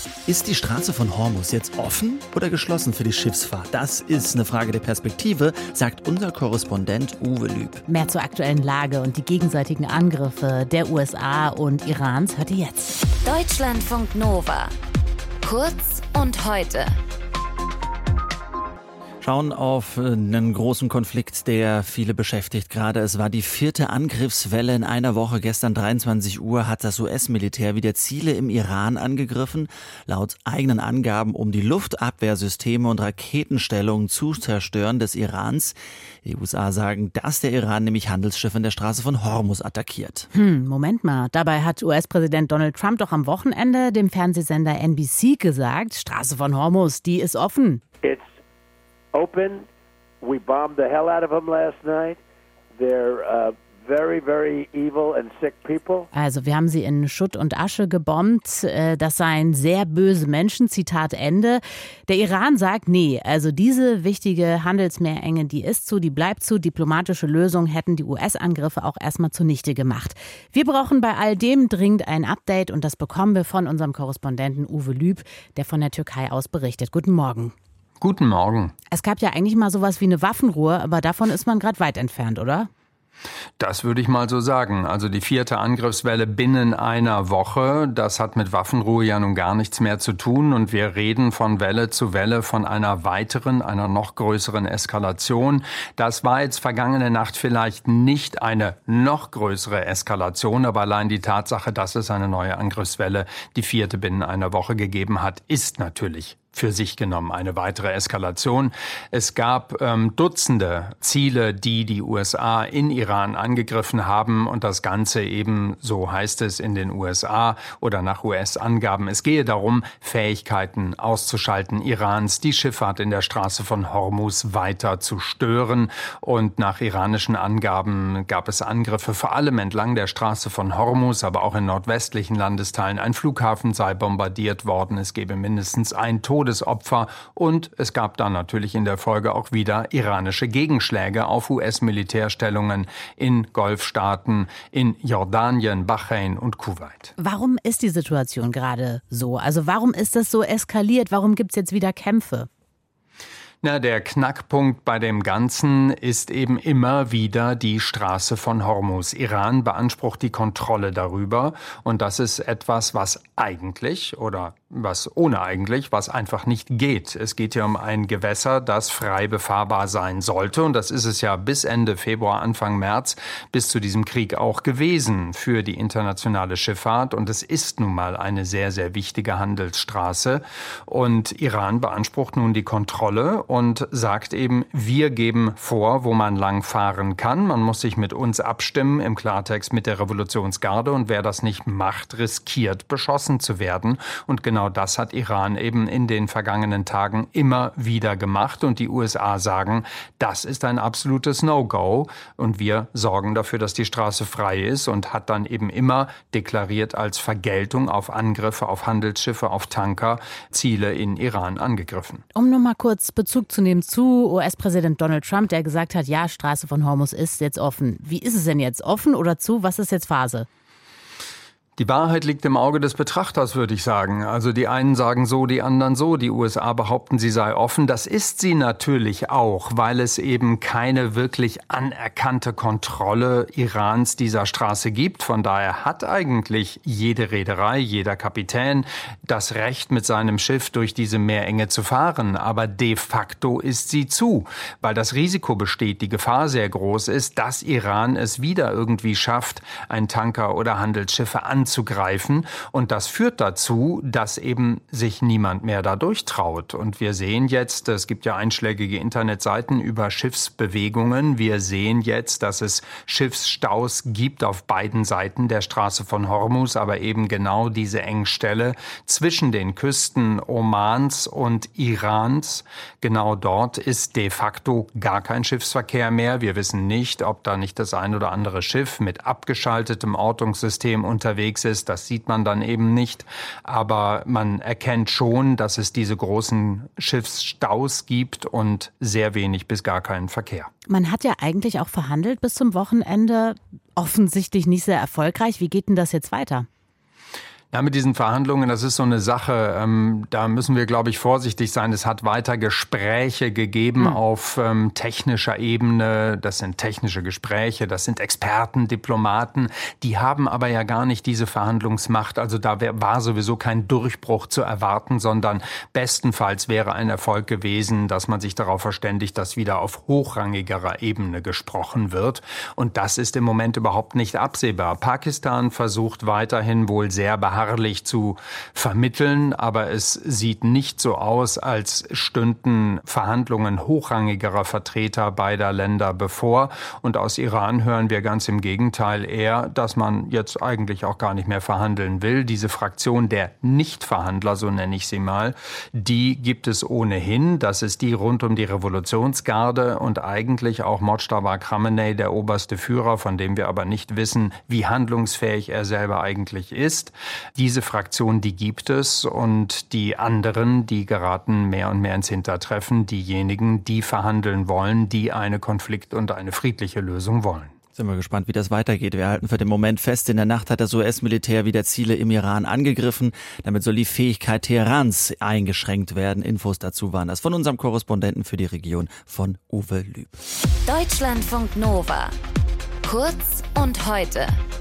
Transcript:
Ist die Straße von Hormuz jetzt offen oder geschlossen für die Schiffsfahrt? Das ist eine Frage der Perspektive, sagt unser Korrespondent Uwe Lüb. Mehr zur aktuellen Lage und die gegenseitigen Angriffe der USA und Irans hört ihr jetzt. Deutschlandfunk Nova. Kurz und heute. Schauen auf einen großen Konflikt, der viele beschäftigt gerade. Es war die 4. Angriffswelle in einer Woche. Gestern 23 Uhr hat das US-Militär wieder Ziele im Iran angegriffen. Laut eigenen Angaben, um die Luftabwehrsysteme und Raketenstellungen zu zerstören des Irans. Die USA sagen, dass der Iran nämlich Handelsschiffe in der Straße von Hormuz attackiert. Moment mal. Dabei hat US-Präsident Donald Trump doch am Wochenende dem Fernsehsender NBC gesagt, Straße von Hormuz, die ist offen. It's open. We bombed the hell out of them last night. They're very, very evil and sick people. Also wir haben sie in Schutt und Asche gebombt. Das seien sehr böse Menschen, Zitat Ende. Der Iran sagt, nee, also diese wichtige Handelsmeerenge, die ist zu, die bleibt zu. Diplomatische Lösungen hätten die US-Angriffe auch erstmal zunichte gemacht. Wir brauchen bei all dem dringend ein Update und das bekommen wir von unserem Korrespondenten Uwe Lüb, der von der Türkei aus berichtet. Guten Morgen. Guten Morgen. Es gab ja eigentlich mal sowas wie eine Waffenruhe, aber davon ist man gerade weit entfernt, oder? Das würde ich mal so sagen. Also die 4. Angriffswelle binnen einer Woche, das hat mit Waffenruhe ja nun gar nichts mehr zu tun. Und wir reden von Welle zu Welle von einer weiteren, einer noch größeren Eskalation. Das war jetzt vergangene Nacht vielleicht nicht eine noch größere Eskalation, aber allein die Tatsache, dass es eine neue Angriffswelle, die 4. binnen einer Woche gegeben hat, ist natürlich für sich genommen eine weitere Eskalation. Es gab Dutzende Ziele, die die USA in Iran angegriffen haben und das Ganze eben, so heißt es in den USA oder nach US-Angaben, es gehe darum, Fähigkeiten auszuschalten Irans, die Schifffahrt in der Straße von Hormuz weiter zu stören und nach iranischen Angaben gab es Angriffe vor allem entlang der Straße von Hormuz, aber auch in nordwestlichen Landesteilen. Ein Flughafen sei bombardiert worden, es gebe mindestens ein Todesopfer und es gab dann natürlich in der Folge auch wieder iranische Gegenschläge auf US-Militärstellungen in Golfstaaten, in Jordanien, Bahrain und Kuwait. Warum ist die Situation gerade so? Also warum ist das so eskaliert? Warum gibt es jetzt wieder Kämpfe? Na, der Knackpunkt bei dem Ganzen ist eben immer wieder die Straße von Hormuz. Iran beansprucht die Kontrolle darüber und das ist etwas, was eigentlich oder was ohne eigentlich, was einfach nicht geht. Es geht hier um ein Gewässer, das frei befahrbar sein sollte und das ist es ja bis Ende Februar, Anfang März bis zu diesem Krieg auch gewesen für die internationale Schifffahrt und es ist nun mal eine sehr, sehr wichtige Handelsstraße und Iran beansprucht nun die Kontrolle und sagt eben, wir geben vor, wo man lang fahren kann. Man muss sich mit uns abstimmen, im Klartext mit der Revolutionsgarde. Und wer das nicht macht, riskiert, beschossen zu werden. Und genau das hat Iran eben in den vergangenen Tagen immer wieder gemacht. Und die USA sagen, das ist ein absolutes No-Go. Und wir sorgen dafür, dass die Straße frei ist und hat dann eben immer deklariert als Vergeltung auf Angriffe auf Handelsschiffe, auf Tanker, Ziele in Iran angegriffen. Um nur mal kurz Bezug zu nehmen zu US-Präsident Donald Trump, der gesagt hat, ja, Straße von Hormuz ist jetzt offen. Wie ist es denn jetzt? Offen oder zu? Was ist jetzt Phase? Die Wahrheit liegt im Auge des Betrachters, würde ich sagen. Also die einen sagen so, die anderen so. Die USA behaupten, sie sei offen. Das ist sie natürlich auch, weil es eben keine wirklich anerkannte Kontrolle Irans dieser Straße gibt. Von daher hat eigentlich jede Reederei, jeder Kapitän das Recht, mit seinem Schiff durch diese Meerenge zu fahren. Aber de facto ist sie zu, weil das Risiko besteht, die Gefahr sehr groß ist, dass Iran es wieder irgendwie schafft, ein Tanker oder Handelsschiffe anzugreifen. Und das führt dazu, dass eben sich niemand mehr da durchtraut. Und wir sehen jetzt, es gibt ja einschlägige Internetseiten über Schiffsbewegungen. Wir sehen jetzt, dass es Schiffsstaus gibt auf beiden Seiten der Straße von Hormuz, aber eben genau diese Engstelle zwischen den Küsten Omans und Irans. Genau dort ist de facto gar kein Schiffsverkehr mehr. Wir wissen nicht, ob da nicht das ein oder andere Schiff mit abgeschaltetem Ortungssystem unterwegs ist. Das sieht man dann eben nicht. Aber man erkennt schon, dass es diese großen Schiffsstaus gibt und sehr wenig bis gar keinen Verkehr. Man hat ja eigentlich auch verhandelt bis zum Wochenende. Offensichtlich nicht sehr erfolgreich. Wie geht denn das jetzt weiter? Ja, mit diesen Verhandlungen, das ist so eine Sache, da müssen wir, glaube ich, vorsichtig sein. Es hat weiter Gespräche gegeben auf technischer Ebene. Das sind technische Gespräche, das sind Experten, Diplomaten. Die haben aber ja gar nicht diese Verhandlungsmacht. Also da war sowieso kein Durchbruch zu erwarten, sondern bestenfalls wäre ein Erfolg gewesen, dass man sich darauf verständigt, dass wieder auf hochrangigerer Ebene gesprochen wird. Und das ist im Moment überhaupt nicht absehbar. Pakistan versucht weiterhin wohl sehr beharrlich zu vermitteln, aber es sieht nicht so aus, als stünden Verhandlungen hochrangigerer Vertreter beider Länder bevor. Und aus Iran hören wir ganz im Gegenteil eher, dass man jetzt eigentlich auch gar nicht mehr verhandeln will. Diese Fraktion der Nichtverhandler, so nenne ich sie mal, die gibt es ohnehin. Das ist die rund um die Revolutionsgarde und eigentlich auch Mojtaba Khamenei, der oberste Führer, von dem wir aber nicht wissen, wie handlungsfähig er selber eigentlich ist. Diese Fraktion, die gibt es und die anderen, die geraten mehr und mehr ins Hintertreffen. Diejenigen, die verhandeln wollen, die eine Konflikt- und eine friedliche Lösung wollen. Sind wir gespannt, wie das weitergeht. Wir halten für den Moment fest, in der Nacht hat das US-Militär wieder Ziele im Iran angegriffen. Damit soll die Fähigkeit Teherans eingeschränkt werden. Infos dazu waren das von unserem Korrespondenten für die Region, von Uwe Lüb. Deutschlandfunk Nova. Kurz und heute.